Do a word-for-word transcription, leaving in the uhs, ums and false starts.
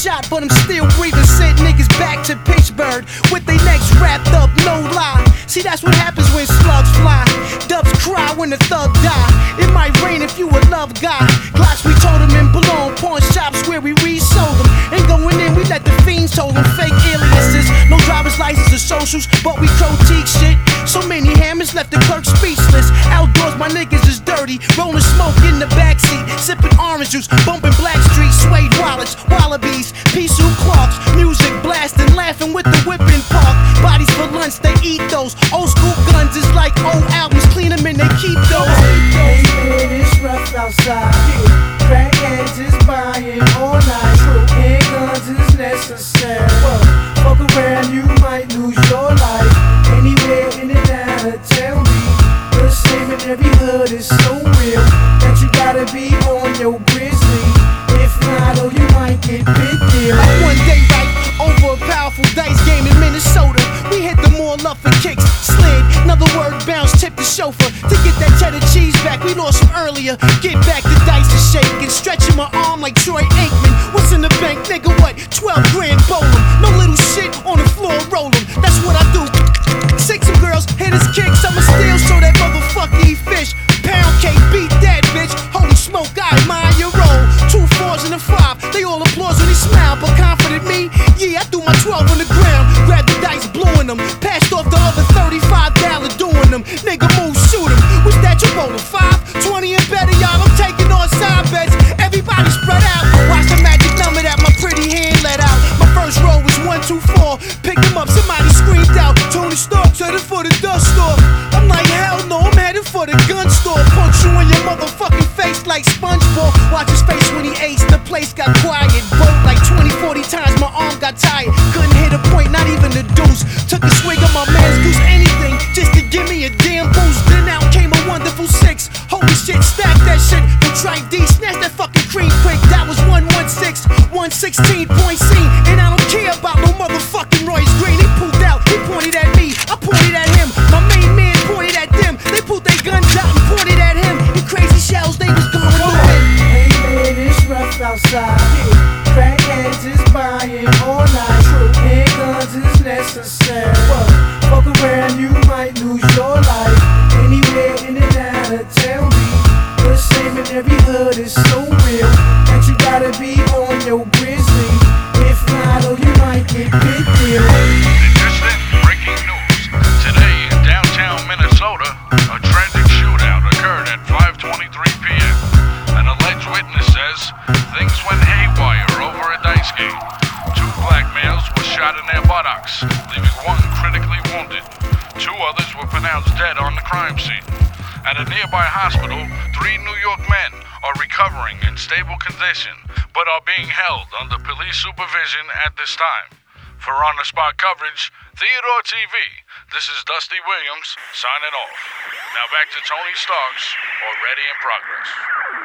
shot, but I'm still breathing. Sent niggas back to Pittsburgh with their necks wrapped up, no lie. See, that's what happens when slugs fly. Dubs cry when the thug die. It might rain if you a love guy. Glocks, we told them in Boulogne, pawn shops where we resold them. Ain't going in, we let the fiends hold them. Fake aliases, no driver's license or socials, but we critique shit. So many hammers left the clerk speechless. Outdoors, my niggas is dirty, rolling smoke in the backseat, sipping orange juice, bumping Blackstreet, suede wallets, wallabies, pea soup Clarks, music blasting, laughing with the whipping park. Bodies for lunch, they eat those. Old school guns is like old albums, clean them and they keep those. Hey man, it's rough outside. Crackheads is buying all night. Handguns is necessary. Fuck around, you might lose your life. Anywhere in and out of town, be the same in every hood is so real that you gotta be on your grizzly. If not, oh, you might get bit deal. Like one day, right over a powerful dice game in Minnesota, we hit the mall up for kicks, slid, another word bounce, tip the chauffeur to get that cheddar cheese back. We lost some earlier. Get back, the dice is shaking, stretching my arm like Troy Aikman. What's in the bank, nigga? What? twelve grand, bowl 'em. No little shit on the floor, roll 'em. That's what I do. Six some girls, hit his kicks. I'ma still show that motherfucker eat fish. Pound cake, beat that bitch. Holy smoke, I admire your roll. Two fours and a five, they all applause when he smile. But confident me, yeah, I threw my twelve on the ground. Grabbed the dice, blowing them. Passed off the other thirty-five dollar doing them. Nigga move, shoot him. What's that you rolling? Five, twenty and better, y'all. I'm taking on side bets. Everybody spread out. Watch the magic number that my pretty hand let out. My first roll was one, two, four. Picked him up, somebody screamed out. Tony Stark's headed for the dust store. I'm like, hell no, I'm headed for the gun store. Punch you in your motherfucking face like SpongeBob. Watch his face when he aced. The place got quiet. Both like twenty, forty times. My arm got tired. Couldn't hit a point, not even the deuce. Took a swig of my man's goose. Anything just to give me a damn boost. Then out came a wonderful six. Holy shit, stack that shit. The tripe D, snatch that fucking cream quick. That was one one six, one sixteen point C. And I don't care about no motherfucking Royce Green. He pulled out, he pointed at me. I pointed at him. My main man pointed at them. They pulled their guns out and pointed at him. And crazy shells, they was going through it. Hey man, it's rough outside. Crackheads is buying all night. Handguns is necessary. Fuck around, you might lose your life. Anywhere in and out of town, be the same in every hood is so real that you gotta be on your grizzly. If not, oh, you might get bit deal. Just then, breaking news. Today in downtown Minnesota, a tragic shootout occurred at five twenty-three p m An alleged witness says things went haywire over a dice game. Two black males were shot in their buttocks, leaving one critically wounded. Two others were pronounced dead on the crime scene. At a nearby hospital, three New York men are recovering in stable condition, but are being held under police supervision at this time. For on-the-spot coverage, Theodore T V, this is Dusty Williams signing off. Now back to Tony Starks, already in progress.